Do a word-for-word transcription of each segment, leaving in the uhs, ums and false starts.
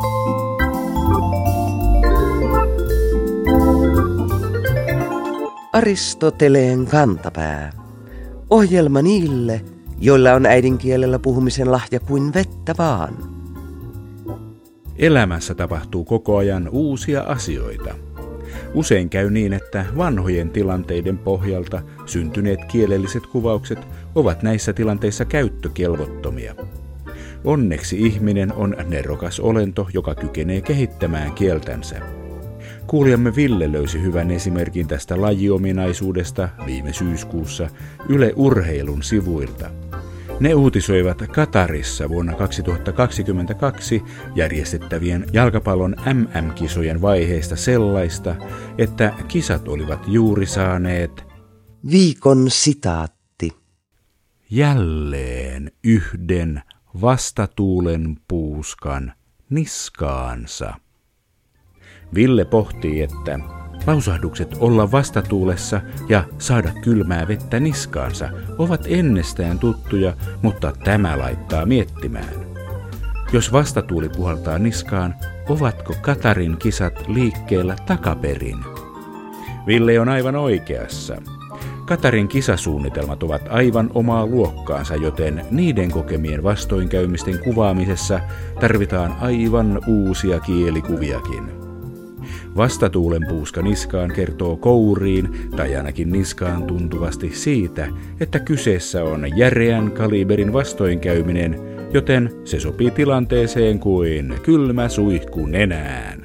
Aristoteleen kantapää. Ohjelma niille, joilla on äidinkielellä puhumisen lahja kuin vettä vaan. Elämässä tapahtuu koko ajan uusia asioita. Usein käy niin, että vanhojen tilanteiden pohjalta syntyneet kielelliset kuvaukset ovat näissä tilanteissa käyttökelvottomia. Onneksi ihminen on nerokas olento, joka kykenee kehittämään kieltänsä. Kuulijamme Ville löysi hyvän esimerkin tästä lajiominaisuudesta viime syyskuussa Yle Urheilun sivuilta. Ne uutisoivat Katarissa vuonna kaksituhattakaksikymmentäkaksi järjestettävien jalkapallon M M-kisojen vaiheista sellaista, että kisat olivat juuri saaneet viikon sitaatti. Jälleen yhden vastatuulen puuskan niskaansa. Ville pohtii, että lausahdukset olla vastatuulessa ja saada kylmää vettä niskaansa ovat ennestään tuttuja, mutta tämä laittaa miettimään. Jos vastatuuli puhaltaa niskaan, ovatko Katarin kisat liikkeellä takaperin? Ville on aivan oikeassa. Katarin kisasuunnitelmat ovat aivan omaa luokkaansa, joten niiden kokemien vastoinkäymisten kuvaamisessa tarvitaan aivan uusia kielikuviakin. Vastatuulen puuska niskaan kertoo kouriin tai ainakin niskaan tuntuvasti siitä, että kyseessä on järeän kaliberin vastoinkäyminen, joten se sopii tilanteeseen kuin kylmä suihku nenään.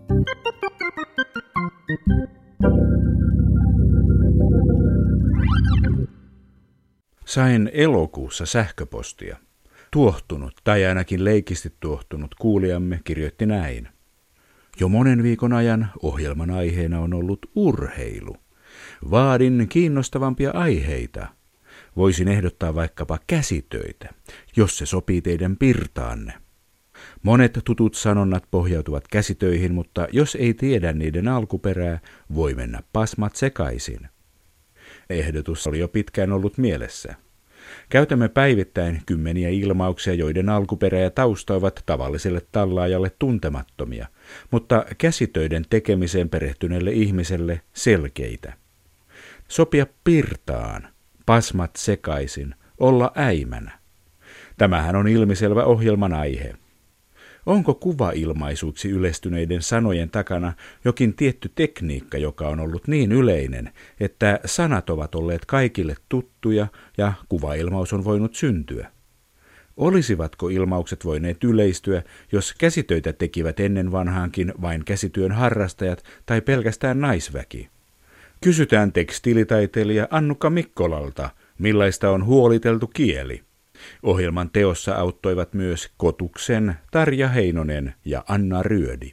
Sain elokuussa sähköpostia. Tuohtunut tai ainakin leikisti tuohtunut kuulijamme kirjoitti näin. Jo monen viikon ajan ohjelman aiheena on ollut urheilu. Vaadin kiinnostavampia aiheita. Voisin ehdottaa vaikkapa käsitöitä, jos se sopii teidän pirtaanne. Monet tutut sanonnat pohjautuvat käsitöihin, mutta jos ei tiedä niiden alkuperää, voi mennä pasmat sekaisin. Ehdotus oli jo pitkään ollut mielessä. Käytämme päivittäin kymmeniä ilmauksia, joiden alkuperä ja tausta ovat tavalliselle tallaajalle tuntemattomia, mutta käsitöiden tekemiseen perehtyneelle ihmiselle selkeitä. Sopia pirtaan, pasmat sekaisin, olla äimänä. Tämähän on ilmiselvä ohjelman aihe. Onko kuvailmaisuuksi yleistyneiden sanojen takana jokin tietty tekniikka, joka on ollut niin yleinen, että sanat ovat olleet kaikille tuttuja ja kuvailmaus on voinut syntyä? Olisivatko ilmaukset voineet yleistyä, jos käsitöitä tekivät ennen vanhaankin vain käsityön harrastajat tai pelkästään naisväki? Kysytään tekstiilitaiteilija Annukka Mikkolalta, millaista on huoliteltu kieli. Ohjelman teossa auttoivat myös Kotuksen Tarja Heinonen ja Anna Ryödi.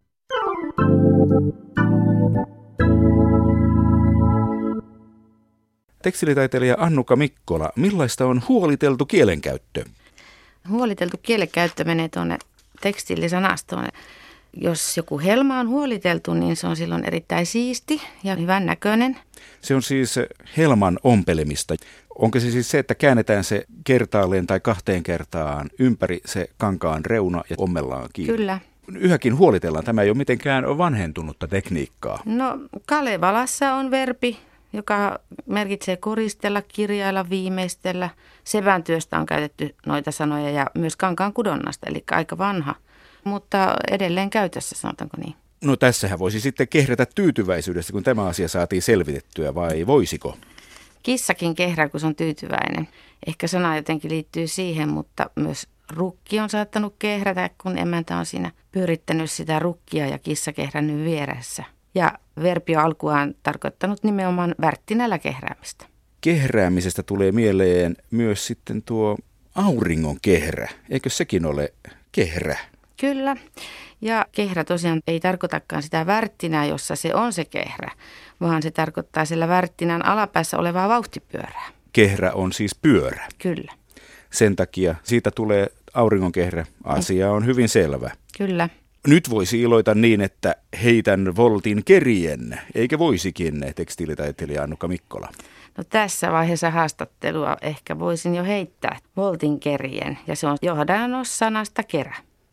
Tekstiilitaiteilija Annukka Mikkola, millaista on huoliteltu kielenkäyttö? Huoliteltu kielenkäyttö menee tuonne tekstiilisanastoon. Jos joku helma on huoliteltu, niin se on silloin erittäin siisti ja hyvän näköinen. Se on siis helman ompelemista. Onko se siis se, että käännetään se kertaalleen tai kahteen kertaan ympäri se kankaan reuna ja ommellaan kiinni? Kyllä. Yhäkin huolitellaan. Tämä ei ole mitenkään vanhentunutta tekniikkaa. No Kalevalassa on verbi, joka merkitsee koristella, kirjailla, viimeistellä. Sevän työstä on käytetty noita sanoja ja myös kankaan kudonnasta, eli aika vanha, mutta edelleen käytössä, sanotaanko niin. No tässähän voisi sitten kehrätä tyytyväisyydestä, kun tämä asia saatiin selvitettyä, vai voisiko? Kissakin kehrää, kun se on tyytyväinen. Ehkä sana jotenkin liittyy siihen, mutta myös rukki on saattanut kehrätä, kun emäntä on siinä pyörittänyt sitä rukkia ja kissa kehrännyt vieressä. Ja verbi on alkuaan tarkoittanut nimenomaan värttinällä kehräämistä. Kehräämisestä tulee mieleen myös sitten tuo auringon kehrä. Eikö sekin ole kehrä? Kyllä. Ja kehrä tosiaan ei tarkoitakaan sitä värttinää, jossa se on se kehrä, vaan se tarkoittaa sillä värttinän alapäässä olevaa vauhtipyörää. Kehrä on siis pyörä. Kyllä. Sen takia siitä tulee auringonkehrä. Asia on hyvin selvä. Kyllä. Nyt voisi iloita niin, että heitän voltin kerien, eikä voisikin, tekstiilitaiteilija Annukka Mikkola. No tässä vaiheessa haastattelua ehkä voisin jo heittää voltin kerien, ja se on johdannos sanasta kerä.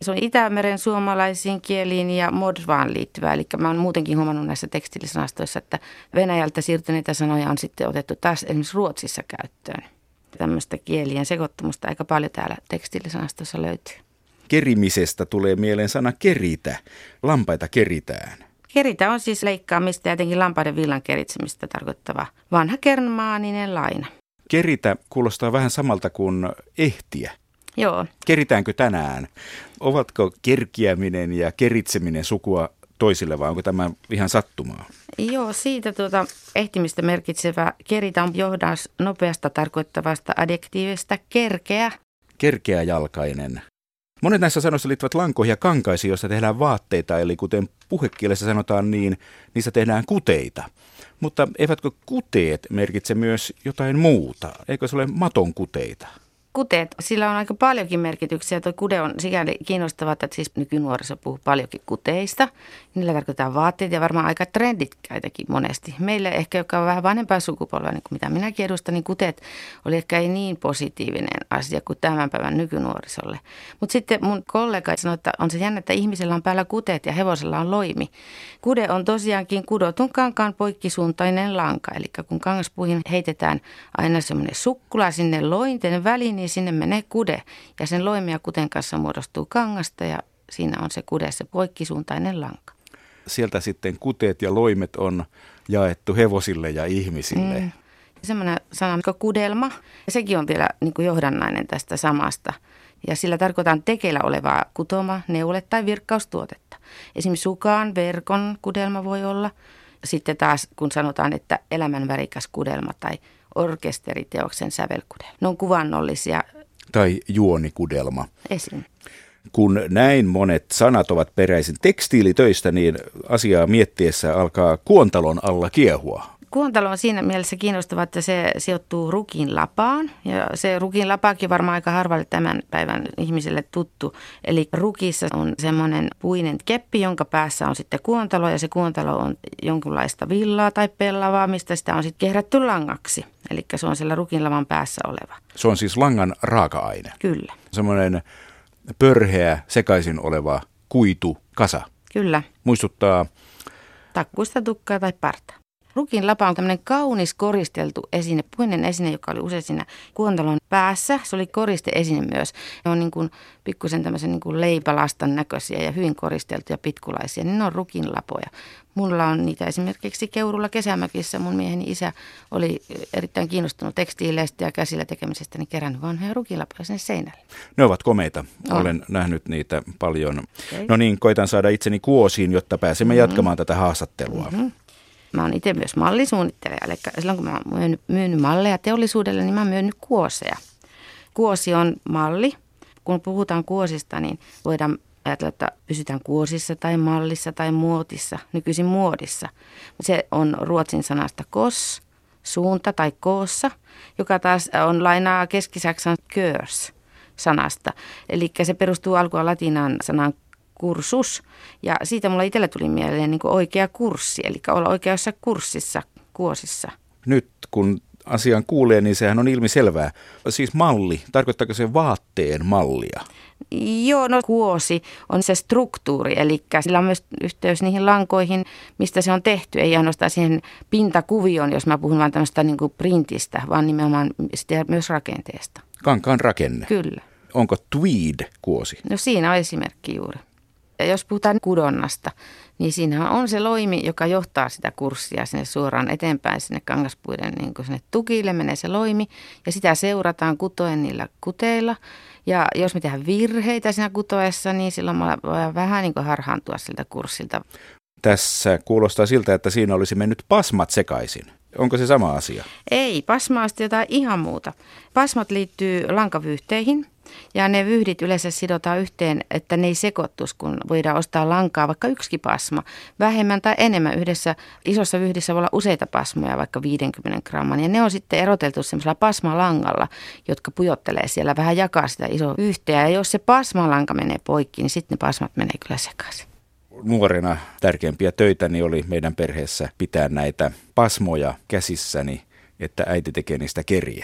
Se on Itämeren suomalaisiin kieliin ja modvaan liittyvää. Eli mä oon muutenkin huomannut näissä tekstiilisanastoissa, että Venäjältä siirtyneitä sanoja on sitten otettu taas esimerkiksi Ruotsissa käyttöön. Tämmöistä kielien sekoittumusta aika paljon täällä tekstiilisanastossa löytyy. Kerimisestä tulee mieleen sana keritä. Lampaita keritään. Keritä on siis leikkaamista ja jotenkin lampaiden villan keritsemistä tarkoittava vanha germaaninen laina. Keritä kuulostaa vähän samalta kuin ehtiä. Joo. Keritäänkö tänään? Ovatko kerkiäminen ja keritseminen sukua toisille vai onko tämä ihan sattumaa? Joo, siitä tuota ehtimistä merkitsevä keritä on johdaus nopeasta tarkoittavasta adjektiivista kerkeä. Kerkeäjalkainen. Monet näissä sanoissa liittyvät lankoihin ja kankaisiin, joissa tehdään vaatteita, eli kuten puhekielessä sanotaan niin, niissä tehdään kuteita. Mutta eivätkö kuteet merkitse myös jotain muuta? Eikö se ole maton kuteita? Kuteet, sillä on aika paljonkin merkityksiä. Tuo kude on sikäli kiinnostavaa, että siis nykynuoriso puhuu paljonkin kuteista. Niillä tarkoitetaan vaatteita ja varmaan aika trendikkäitäkin monesti. Meille ehkä, joka on vähän vanhempaa sukupolvea, niin kuin mitä minäkin edustan, niin kuteet oli ehkä ei niin positiivinen asia kuin tämän päivän nykynuorisolle. Mutta sitten mun kollega sanoi, että on se jännä, että ihmisellä on päällä kuteet ja hevosella on loimi. Kude on tosiaankin kudotun kankaan poikkisuuntainen lanka. Eli kun kangaspuihin heitetään aina semmoinen sukkula sinne lointen väliin, niin sinne menee kude ja sen loimi ja kuten kanssa muodostuu kangasta ja siinä on se kude, se poikkisuuntainen lanka. Sieltä sitten kuteet ja loimet on jaettu hevosille ja ihmisille. Mm. Semmoinen sana kuin kudelma, ja sekin on vielä niin kuin johdannainen tästä samasta. Ja sillä tarkoitan tekeillä olevaa kutoma, neule tai virkkaustuotetta. Esimerkiksi sukaan, verkon kudelma voi olla. Sitten taas kun sanotaan, että elämänvärikäs kudelma tai orkesteriteoksen sävelkudelma. Ne on kuvannollisia. Tai juonikudelma. Esim. Kun näin monet sanat ovat peräisin tekstiilitöistä, niin asiaa miettiessä alkaa kuontalon alla kiehua. Kuontalo on siinä mielessä kiinnostava, että se sijoittuu rukin lapaan. Ja se rukin lapaakin varmaan aika harvalle tämän päivän ihmiselle tuttu. Eli rukissa on semmoinen puinen keppi, jonka päässä on sitten kuontalo. Ja se kuontalo on jonkinlaista villaa tai pellavaa, mistä sitä on sitten kehrätty langaksi. Eli se on siellä rukin lavan päässä oleva. Se on siis langan raaka-aine. Kyllä. Semmoinen pörheä, sekaisin oleva kuitukasa. Kyllä. Muistuttaa takkuista tukkaa tai partaa. Rukin lapa on tämmöinen kaunis koristeltu esine, puinen esine, joka oli usein siinä kuontalon päässä. Se oli koristeesine myös. Ne on niin kuin pikkusen tämmöisen niin kuin leipälastan näköisiä ja hyvin koristeltuja pitkulaisia. Niin ne on rukin lapoja. Mulla on niitä esimerkiksi Keurulla Kesämäkissä. Mun mieheni isä oli erittäin kiinnostunut tekstiileistä ja käsillä tekemisestä, niin kerännyt vanhoja rukinlapoja sinne seinälle. Ne ovat komeita. On. Olen nähnyt niitä paljon. Okay. No niin, koitan saada itseni kuosiin, jotta pääsemme mm-hmm. jatkamaan tätä haastattelua. Mm-hmm. Mä oon itse myös mallisuunnittelija, eli silloin kun mä oon myynyt, myynyt malleja teollisuudelle, niin mä oon myynyt kuoseja. Kuosi on malli. Kun puhutaan kuosista, niin voidaan ajatella, että pysytään kuosissa tai mallissa tai muotissa, nykyisin muodissa. Se on ruotsin sanasta kos, suunta tai koossa, joka taas on lainaa keskisaksan körs sanasta. Eli se perustuu alkua latinaan sanaan kursus, ja siitä mulla itsellä tuli mieleen niin kuin oikea kurssi, eli olla oikeassa kurssissa, kuosissa. Nyt kun asian kuulee, niin sehän on ilmiselvää. Siis malli, tarkoittaako se vaatteen mallia? Joo, no kuosi on se struktuuri, eli sillä on myös yhteys niihin lankoihin, mistä se on tehty. Ei ainoastaan siihen pintakuvioon, jos mä puhun vain tämmöistä niin kuin printistä, vaan nimenomaan sitä myös rakenteesta. Kankaan rakenne? Kyllä. Onko tweed kuosi? No siinä on esimerkki juuri. Ja jos puhutaan kudonnasta, niin siinähän on se loimi, joka johtaa sitä kurssia sinne suoraan eteenpäin, sinne kangaspuiden niin kuin sinne tukille menee se loimi. Ja sitä seurataan kutoen niillä kuteilla. Ja jos me tehdään virheitä siinä kutoessa, niin silloin me voidaan vähän niin kuin harhaantua siltä kurssilta. Tässä kuulostaa siltä, että siinä olisi mennyt pasmat sekaisin. Onko se sama asia? Ei, pasma on jotain ihan muuta. Pasmat liittyy lankavyyhteihin. Ja ne vyyhdit yleensä sidotaan yhteen, että ne ei sekoittuisi, kun voidaan ostaa lankaa vaikka yksikin pasma. Vähemmän tai enemmän yhdessä isossa vyyhdissä voi olla useita pasmoja, vaikka viisikymmentä gramman. Ja ne on sitten eroteltu semmoisella pasmalangalla, jotka pujottelee siellä, vähän jakaa sitä isoa vyyhteä. Ja jos se pasmalanka menee poikki, niin sitten ne pasmat menee kyllä sekaisin. Nuorena tärkeimpiä töitäni oli meidän perheessä pitää näitä pasmoja käsissäni, että äiti tekee niistä keriä.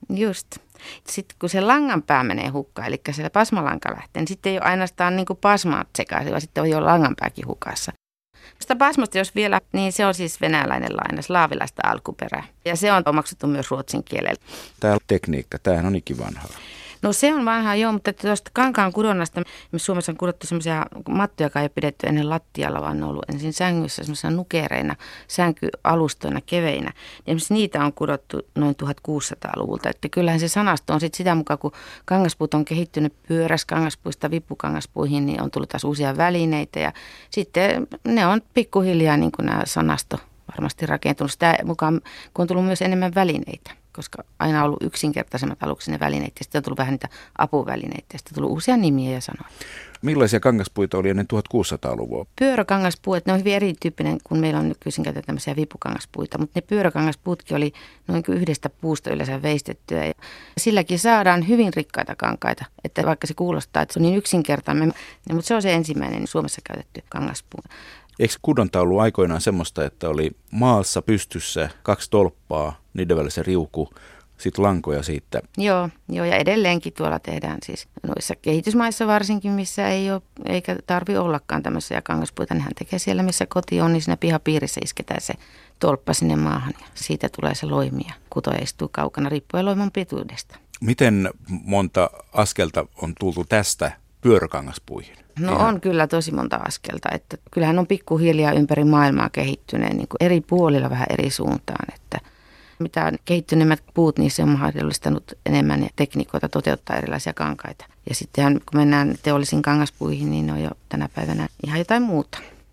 Just. Sitten kun se langanpää menee hukkaan, eli siellä pasmalanka lähtee, niin sitten ei ole ainoastaan niin kuin pasmaat sekaisin, vaan sitten on jo langanpääkin hukassa. Sitä pasmasta, jos vielä, niin se on siis venäläinen laina, slaavilaista alkuperää. Ja se on omaksuttu myös ruotsin kielellä. Tämä tekniikka, tämähän on ikivanhaa. No se on vanhaa joo, mutta tuosta kankaan kudonnasta, me Suomessa on kudottu semmoisia mattoja, jotka ei ole pidetty ennen lattialla, vaan ne on ollut ensin sängyssä semmoisina nukereina, sänkyalustoina, keveinä. Ja niitä on kudottu noin tuhatkuusisataaluvulta. Että kyllähän se sanasto on sitten sitä mukaan, kun kangaspuut on kehittynyt pyöräskangaspuista vipukangaspuihin, niin on tullut taas uusia välineitä. Ja sitten ne on pikkuhiljaa niin kuin nämä sanasto varmasti rakentunut sitä mukaan, kun on tullut myös enemmän välineitä. Koska aina on ollut yksinkertaisemmat aluksi ne välineet ja sitten on tullut vähän niitä apuvälineitä ja sitten on tullut uusia nimiä ja sanoja. Millaisia kangaspuita oli ennen tuhatkuusisataaluvua? Pyöräkangaspuut, ne on hyvin erityyppinen, kun meillä on nykyisin käytetään tämmöisiä vipukangaspuita, mutta ne pyöräkangaspuutkin oli noin kuin yhdestä puusta yleensä veistettyä ja silläkin saadaan hyvin rikkaita kankaita, että vaikka se kuulostaa, että se on niin yksinkertainen, mutta se on se ensimmäinen Suomessa käytetty kangaspuu. Eikö kudonta ollut aikoinaan semmoista, että oli maassa pystyssä kaksi tolppaa, niiden välissä riuku, sitten lankoja siitä? Joo, joo, ja edelleenkin tuolla tehdään siis noissa kehitysmaissa varsinkin, missä ei ole, eikä tarvi ollakaan tämmöisiä kangaspuita. Nehän tekee siellä, missä koti on, niin siinä pihapiirissä isketään se tolppa sinne maahan ja siitä tulee se loimi ja kutoja istuu kaukana riippuen loiman pituudesta. Miten monta askelta on tultu tästä pyöräkangaspuihin? No on kyllä tosi monta askelta, että kyllähän on pikkuhiljaa ympäri maailmaa kehittyneen niin kuin eri puolilla vähän eri suuntaan, että mitä kehittyneemmät puut, niin se on mahdollistanut enemmän tekniikoita toteuttaa erilaisia kankaita. Ja sittenhän kun mennään teollisiin kangaspuihin, niin ne on jo tänä päivänä ihan jotain muuta.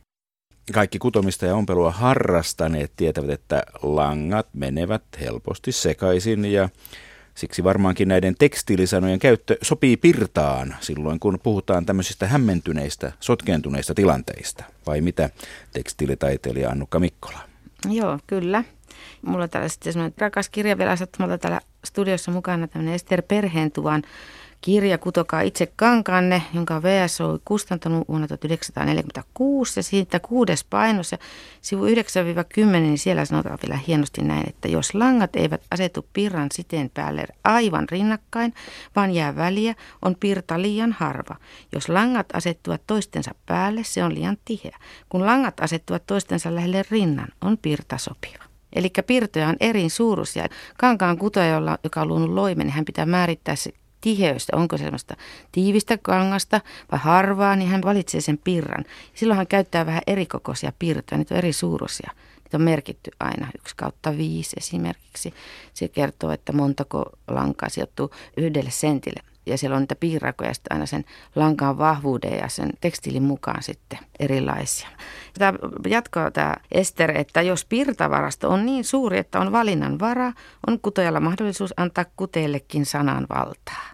Kaikki kutomista ja ompelua harrastaneet tietävät, että langat menevät helposti sekaisin ja siksi varmaankin näiden tekstiilisanojen käyttö sopii pirtaan silloin, kun puhutaan tämmöisistä hämmentyneistä, sotkeentuneista tilanteista. Vai mitä, tekstiilitaiteilija Annukka Mikkola? Joo, kyllä. Mulla on täällä sitten semmoinen rakas kirja vielä sattumalta täällä studiossa mukana, tämmöinen Ester Perheentuvan kirja Kutokaa itse kankanne, jonka V S O on kustantanut vuonna tuhatyhdeksänsataaneljäkymmentäkuusi ja siitä kuudes painos ja sivu yhdeksän kymmenen, niin siellä sanotaan vielä hienosti näin, että jos langat eivät asetu pirran siteen päälle aivan rinnakkain, vaan jää väliä, on pirta liian harva. Jos langat asettuvat toistensa päälle, se on liian tiheä. Kun langat asettuvat toistensa lähelle rinnan, on pirta sopiva. Eli pirtoja on eri suuruisia. Kankaan kutoja, joka on luonut loimen, niin hän pitää määrittää se tiheystä, onko se sellaista tiivistä kangasta vai harvaa, niin hän valitsee sen pirran. Ja silloin hän käyttää vähän erikokoisia pirtoja, niitä on eri suuruisia. Niitä on merkitty aina yksi kautta viisi esimerkiksi. Se kertoo, että montako lankaa sijoittuu yhdelle sentille. Ja siellä on niitä piirakoja sitten aina sen lankaan vahvuuden ja sen tekstiilin mukaan sitten erilaisia. Tämä jatkaa tämä Ester, että jos pirtavarasto on niin suuri, että on valinnan vara, on kutojalla mahdollisuus antaa kuteellekin sanan valtaa.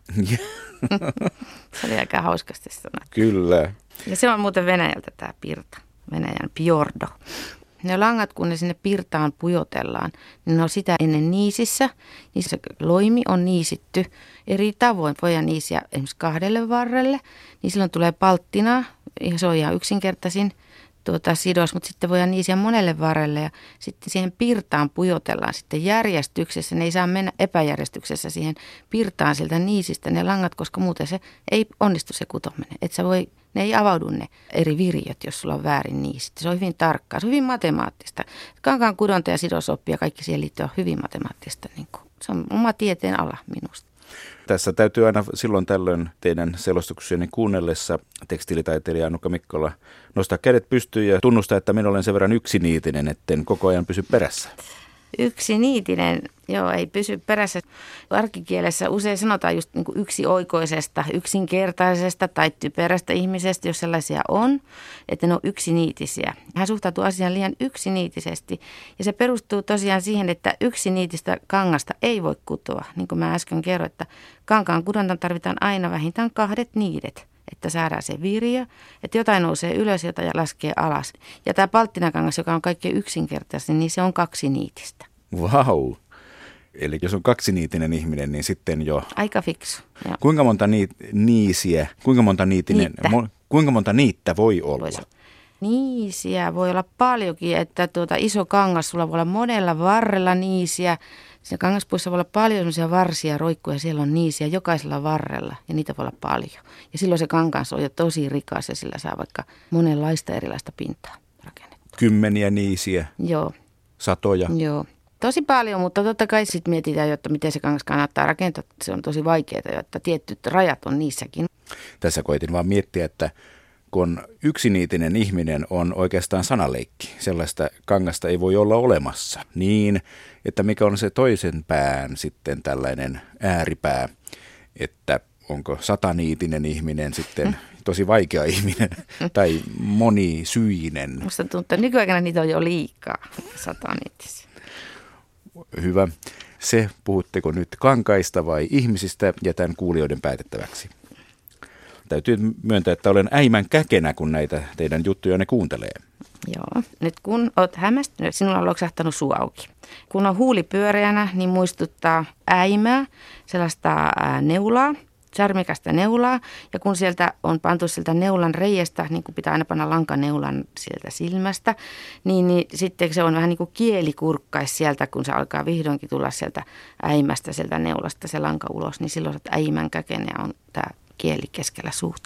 Se oli aika hauskasti sanottu. Kyllä. Ja se on muuten Venäjältä tämä pirta, Venäjän piordo. Ne langat, kun ne sinne pirtaan pujotellaan, niin ne on sitä ennen niisissä. Niin se loimi on niisitty eri tavoin. Voidaan niisiä esimerkiksi kahdelle varrelle, niin silloin tulee palttinaa. Se on ihan yksinkertaisin tuota, sidos, mutta sitten voidaan niisiä monelle varrelle. Ja sitten siihen pirtaan pujotellaan sitten järjestyksessä. Ne ei saa mennä epäjärjestyksessä siihen pirtaan sieltä niisistä ne langat, koska muuten se ei onnistu se kutominen. Et sä voi... Ne ei avaudu ne eri virjat, jos sulla on väärin niistä. Se on hyvin tarkkaa, se on hyvin matemaattista. Kankaan kudonta ja sidosoppi ja kaikki siihen liittyy on hyvin matemaattista. Niin kuin, se on oma tieteen ala minusta. Tässä täytyy aina silloin tällöin teidän selostuksienne kuunnellessa tekstiilitaiteilija Annukka Mikkola nostaa kädet pystyyn ja tunnustaa, että minä olen sen verran yksiniitinen, etten koko ajan pysy perässä. Yksiniitinen, joo, ei pysy perässä. Arkikielessä usein sanotaan just niin kuin yksioikoisesta, yksinkertaisesta tai typerästä ihmisestä, jos sellaisia on, että ne on yksiniitisiä. Hän suhtautuu asiaan liian yksiniitisesti ja se perustuu tosiaan siihen, että yksiniitistä kangasta ei voi kutoa. Niin kuin mä äsken kerroin, että kankaan kudontaan tarvitaan aina vähintään kahdet niidet, että saadaan se virja, että jotain nousee ylös, jotain laskee alas. Ja tämä palttinakangas, joka on kaikkein yksinkertaisin, niin se on kaksiniitistä. Vau! Wow. Eli jos on kaksiniitinen ihminen, niin sitten jo... Aika fiksu. Jo. Kuinka monta niit, niisiä, kuinka monta niitinen, mo, kuinka monta niittä voi olla? Voisi. Niisiä voi olla paljonkin, että tuota iso kangas, sulla voi olla monella varrella niisiä. Siinä kangaspuissa voi olla paljon sellaisia varsia, roikkuja, siellä on niisiä jokaisella varrella ja niitä voi olla paljon. Ja silloin se kangas on jo tosi rikas ja sillä saa vaikka monenlaista erilaista pintaa rakennettua. Kymmeniä niisiä, Joo. satoja. Joo. Tosi paljon, mutta totta kai sitten mietitään, jotta miten se kangas kannattaa rakentaa. Se on tosi vaikeaa, jotta tietyt rajat on niissäkin. Tässä koitin vaan miettiä, että kun yksiniitinen ihminen on oikeastaan sanaleikki, sellaista kangasta ei voi olla olemassa. Niin, että mikä on se toisen pään sitten tällainen ääripää, että onko sataniitinen ihminen sitten tosi vaikea ihminen tai monisyinen. Musta tuntuu, että nykyaikana niitä on jo liikaa sataniittisia. Hyvä. Se, puhutteko nyt kankaista vai ihmisistä, jätän kuulijoiden päätettäväksi. Täytyy myöntää, että olen äimän käkenä, kun näitä teidän juttujanne kuuntelee. Joo. Nyt kun olet hämmästynyt, sinulla on loksahtanut suu auki. Kun on huuli pyöreänä, niin muistuttaa äimää, sellaista neulaa, charmikasta neulaa. Ja kun sieltä on pantu sieltä neulan reiästä, niin kuin pitää aina panna lankaneulan sieltä silmästä, niin, niin sitten se on vähän niin kuin kielikurkkais sieltä, kun se alkaa vihdoinkin tulla sieltä äimästä, sieltä neulasta se lanka ulos, niin silloin että äimän käkenä on tämä kieli keskellä suuta.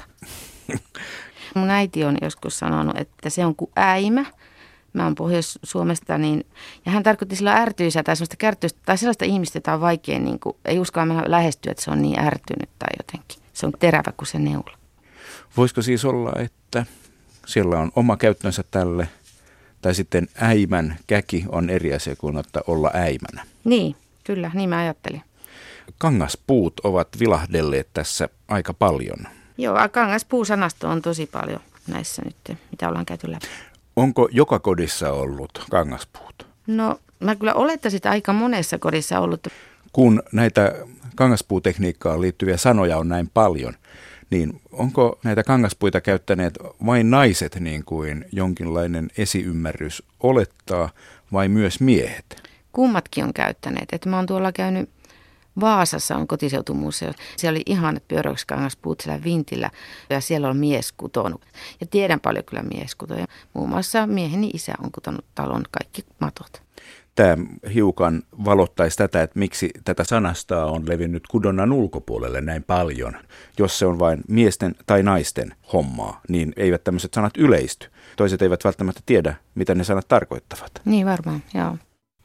Mun äiti on joskus sanonut, että se on kuin äimä. Mä oon Pohjois-Suomesta, niin, ja hän tarkoitti sillä ärtyisää tai sellaista kärtyistä, tai sellaista ihmistä, jota on vaikea, niin kuin, ei uskalla mennä lähestyä, että se on niin ärtynyt tai jotenkin. Se on terävä kuin se neula. Voisiko siis olla, että siellä on oma käyttönsä tälle, tai sitten äimän käki on eri asia kuin että olla äimänä? Niin, kyllä, niin mä ajattelin. Kangaspuut ovat vilahdelleet tässä aika paljon. Joo, kangaspuu-sanasto on tosi paljon näissä nyt, mitä ollaan käyty läpi. Onko joka kodissa ollut kangaspuut? No, mä kyllä olettaisin, että aika monessa kodissa ollut. Kun näitä kangaspuutekniikkaan liittyviä sanoja on näin paljon, niin onko näitä kangaspuita käyttäneet vain naiset niin kuin jonkinlainen esiymmärrys olettaa vai myös miehet? Kummatkin on käyttäneet. Että mä oon tuolla käynyt Vaasassa on kotiseutumuseo. Siellä oli ihanat pyöräyskangaspuut siellä vintillä ja siellä on mies kutonut. Ja tiedän paljon kyllä mieskutoja. Muun muassa mieheni isä on kutonut talon kaikki matot. Tämä hiukan valottaisi tätä, että miksi tätä sanastaa on levinnyt kudonnan ulkopuolelle näin paljon. Jos se on vain miesten tai naisten hommaa, niin eivät tämmöiset sanat yleisty. Toiset eivät välttämättä tiedä, mitä ne sanat tarkoittavat. Niin varmaan, joo.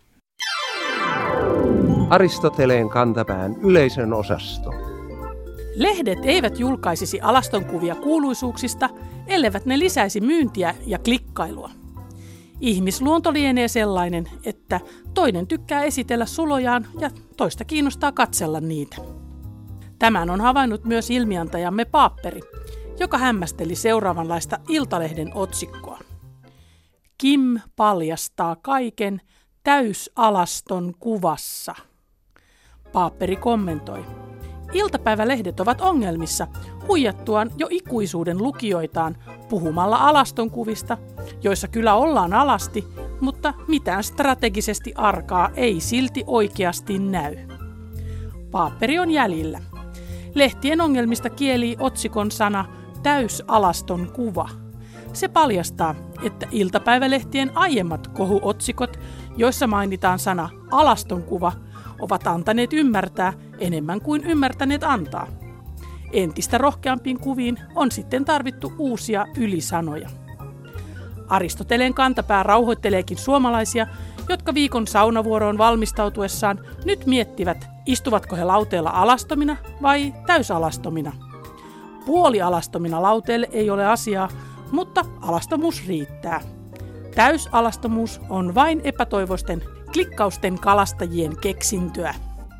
Aristoteleen kantapään yleisön osasto. Lehdet eivät julkaisisi alastonkuvia kuuluisuuksista, elleivät ne lisäisi myyntiä ja klikkailua. Ihmisluonto lienee sellainen, että toinen tykkää esitellä sulojaan ja toista kiinnostaa katsella niitä. Tämän on havainnut myös ilmiantajamme Paapperi, joka hämmästeli seuraavanlaista Iltalehden otsikkoa. Kim paljastaa kaiken täysalaston kuvassa. Paapperi kommentoi. Iltapäivälehdet ovat ongelmissa huijattuaan jo ikuisuuden lukijoitaan puhumalla alastonkuvista, joissa kyllä ollaan alasti, mutta mitään strategisesti arkaa ei silti oikeasti näy. Paapperi on jäljillä. Lehtien ongelmista kielii otsikon sana täysalaston kuva. Se paljastaa, että iltapäivälehtien aiemmat kohuotsikot, joissa mainitaan sana alastonkuva, ovat antaneet ymmärtää enemmän kuin ymmärtäneet antaa. Entistä rohkeampiin kuviin on sitten tarvittu uusia ylisanoja. Aristoteleen kantapää rauhoitteleekin suomalaisia, jotka viikon saunavuoroon valmistautuessaan nyt miettivät, istuvatko he lauteella alastomina vai täysalastomina. Puolialastomina lauteelle ei ole asiaa, mutta alastomuus riittää. Täysalastomuus on vain epätoivoisten klikkausten kalastajien keksintöä.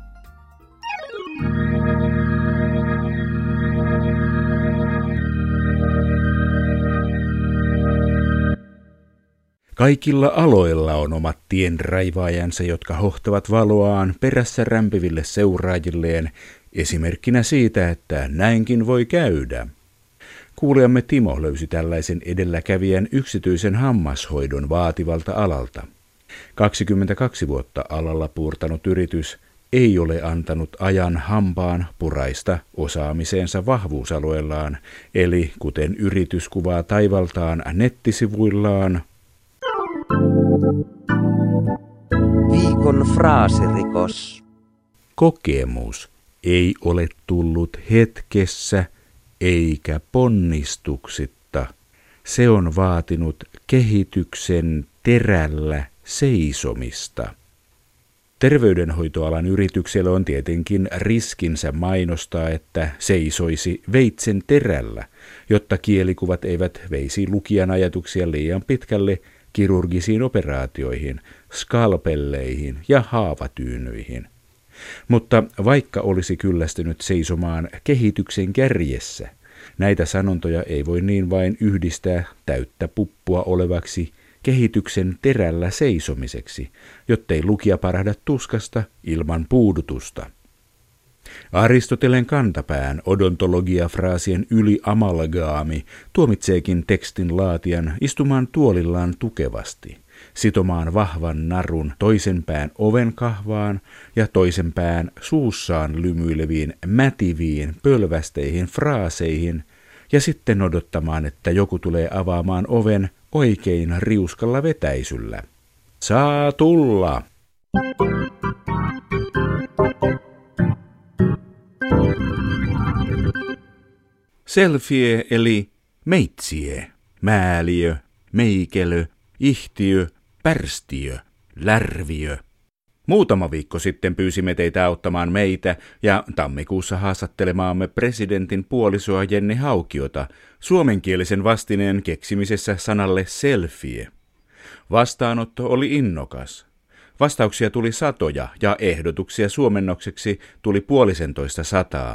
Kaikilla aloilla on omat tienraivaajansa, jotka hohtavat valoaan perässä rämpiville seuraajilleen, esimerkkinä siitä, että näinkin voi käydä. Kuulijamme Timo löysi tällaisen edelläkävijän yksityisen hammashoidon vaativalta alalta. kaksikymmentäkaksi vuotta alalla puurtanut yritys ei ole antanut ajan hampaan puraista osaamiseensa vahvuusalueellaan, eli kuten yritys kuvaa taivaltaan nettisivuillaan, Viikon viikon fraasirikos. Kokemus ei ole tullut hetkessä eikä ponnistuksitta. Se on vaatinut kehityksen terällä seisomista. Terveydenhoitoalan yrityksellä on tietenkin riskinsä mainostaa, että seisoisi veitsen terällä, jotta kielikuvat eivät veisi lukijan ajatuksia liian pitkälle kirurgisiin operaatioihin, skalpelleihin ja haavatyynyihin. Mutta vaikka olisi kyllästynyt seisomaan kehityksen kärjessä, näitä sanontoja ei voi niin vain yhdistää täyttä puppua olevaksi kehityksen terällä seisomiseksi, jottei lukija parahda tuskasta ilman puudutusta. Aristoteleen kantapään odontologiafraasien yliamalgaami tuomitseekin tekstin laatijan istumaan tuolillaan tukevasti, sitomaan vahvan narun toisen pään oven kahvaan ja toisen pään suussaan lymyileviin mätiviin pölvästeihin fraaseihin ja sitten odottamaan, että joku tulee avaamaan oven oikein riuskalla vetäisyllä. Saa tulla! Selfie eli meitsie, määliö, meikelö, ihtiö, pärstiö, lärviö. Muutama viikko sitten pyysimme teitä auttamaan meitä ja tammikuussa haastattelemaamme presidentin puolisoa Jenni Haukiota suomenkielisen vastineen keksimisessä sanalle selfie. Vastaanotto oli innokas. Vastauksia tuli satoja ja ehdotuksia suomennokseksi tuli puolisentoista sataa.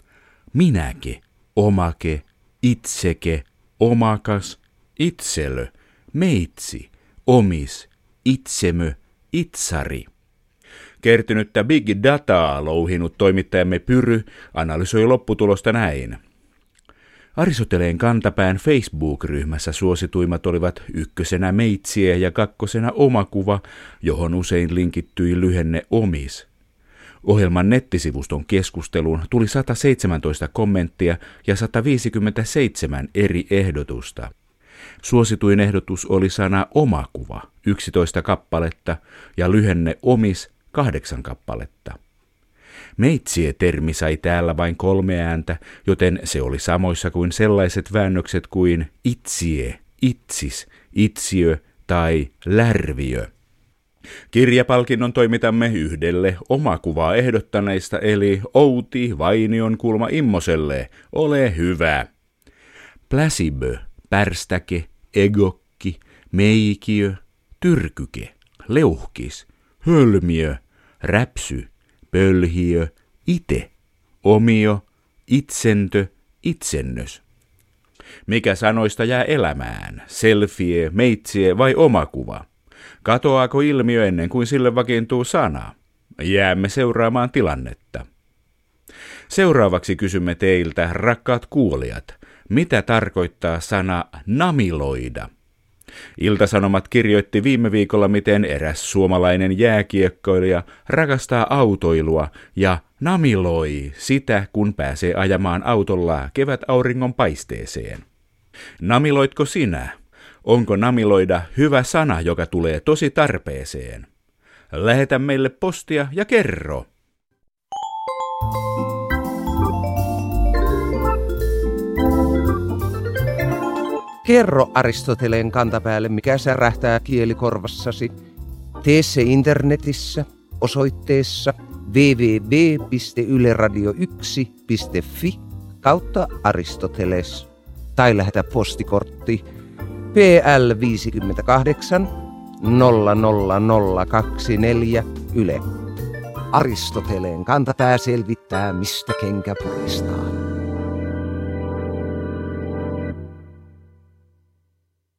Minäke, omake, itseke, omakas, itselö, meitsi, omis, itsemö, itsari. Kertynyttä big dataa louhinut toimittajamme Pyry analysoi lopputulosta näin. Aristoteleen kantapään Facebook-ryhmässä suosituimmat olivat ykkösenä meitsiä ja kakkosena omakuva, johon usein linkittyi lyhenne omis. Ohjelman nettisivuston keskusteluun tuli sata seitsemäntoista kommenttia ja sata viisikymmentäseitsemän eri ehdotusta. Suosituin ehdotus oli sana omakuva, yksitoista kappaletta, ja lyhenne omis, kahdeksan kappaletta. Meitsie-termi sai täällä vain kolme ääntä, joten se oli samoissa kuin sellaiset väännökset kuin itsie, itsis, itsiö tai lärviö. Kirjapalkinnon toimitamme yhdelle omakuvaa ehdottaneista, eli Outi Vainion kulma Immoselle. Ole hyvä. Pläsibö, pärstäke, egokki, meikiö, tyrkyke, leuhkis, hölmiö, räpsy, pölhiö, ite, omio, itsentö, itsennös. Mikä sanoista jää elämään? Selfie, meitsie vai omakuva? Katoaako ilmiö ennen kuin sille vakiintuu sana? Jäämme seuraamaan tilannetta. Seuraavaksi kysymme teiltä, rakkaat kuulijat, mitä tarkoittaa sana namiloida? Ilta-Sanomat kirjoitti viime viikolla, miten eräs suomalainen jääkiekkoilija rakastaa autoilua ja namiloi sitä, kun pääsee ajamaan autolla kevätauringon paisteeseen. Namiloitko sinä? Onko namiloida hyvä sana, joka tulee tosi tarpeeseen? Lähetä meille postia ja kerro. Kerro Aristoteleen kantapäälle, mikä särähtää kielikorvassasi. Tee se internetissä osoitteessa double-u double-u double-u piste yle radio yksi piste fi kautta Aristoteles tai lähetä postikortti P L viisikymmentäkahdeksan nolla nolla nolla kaksikymmentäneljä Yle. Aristoteleen kantapää selvittää, mistä kenkä puristaa.